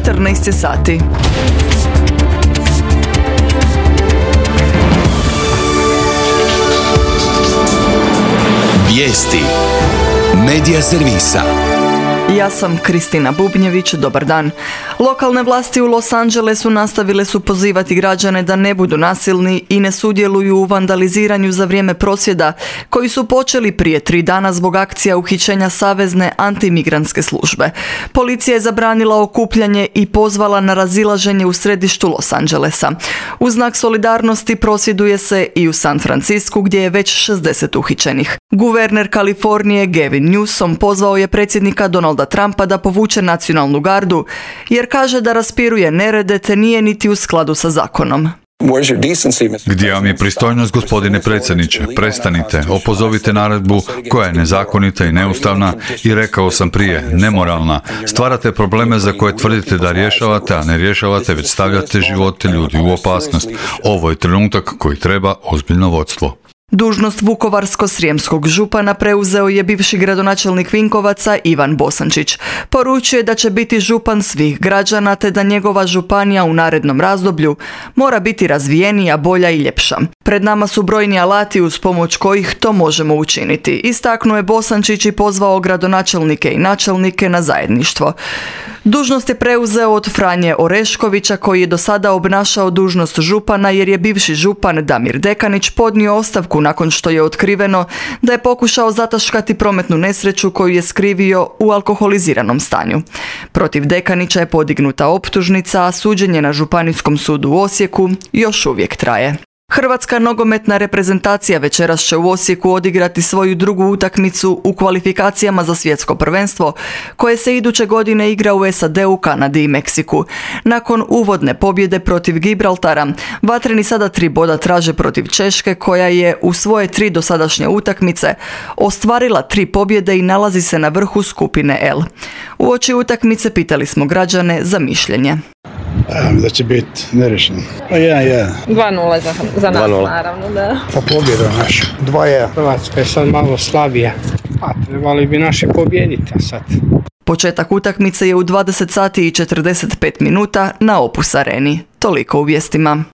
14 sati. Vijesti Medija servisa. Ja sam Kristina Bubnjević, dobar dan. Lokalne vlasti u Los Angelesu nastavile su pozivati građane da ne budu nasilni i ne sudjeluju u vandaliziranju za vrijeme prosvjeda koji su počeli prije 3 dana zbog akcija uhićenja savezne antimigrantske službe. Policija je zabranila okupljanje i pozvala na razilaženje u središtu Los Angelesa. U znak solidarnosti prosvjeduje se i u San Francisku gdje je već 60 uhićenih. Guverner Kalifornije Gavin Newsom pozvao je predsjednika Donalda Trumpa da povuče nacionalnu gardu, jer kaže da raspiruje nerede te nije niti u skladu sa zakonom. Gdje vam je pristojnost, gospodine predsjedniče? Prestanite, opozovite naredbu koja je nezakonita i neustavna i rekao sam prije, nemoralna. Stvarate probleme za koje tvrdite da rješavate, a ne rješavate, već stavljate živote ljudi u opasnost. Ovo je trenutak koji treba ozbiljno vodstvo. Dužnost vukovarsko-srijemskog župana preuzeo je bivši gradonačelnik Vinkovaca Ivan Bosančić. Poručuje da će biti župan svih građana te da njegova županija u narednom razdoblju mora biti razvijenija, bolja i ljepša. Pred nama su brojni alati uz pomoć kojih to možemo učiniti, istaknuo je Bosančić i pozvao gradonačelnike i načelnike na zajedništvo. Dužnost je preuzeo od Franje Oreškovića koji je do sada obnašao dužnost župana jer je bivši župan Damir Dekanić podnio ostavku nakon što je otkriveno da je pokušao zataškati prometnu nesreću koju je skrivio u alkoholiziranom stanju. Protiv Dekanića je podignuta optužnica, a suđenje na Županijskom sudu u Osijeku još uvijek traje. Hrvatska nogometna reprezentacija večeras će u Osijeku odigrati svoju drugu utakmicu u kvalifikacijama za svjetsko prvenstvo koje se iduće godine igra u SAD-u, Kanadi i Meksiku. Nakon uvodne pobjede protiv Gibraltara, vatreni sada 3 boda traže protiv Češke koja je u svoje 3 dosadašnje utakmice ostvarila 3 pobjede i nalazi se na vrhu skupine L. Uoči utakmice pitali smo građane za mišljenje. Da će biti nerešeno. 1-1. 2-0 za nas, naravno, da. Pa pobjedu našu. 2-1. Hrvatska je sad malo slabija. Pa trebali bi naši pobijediti, a sad. Početak utakmice je u 20 sati i 45 minuta na Opus Areni. Toliko u vijestima.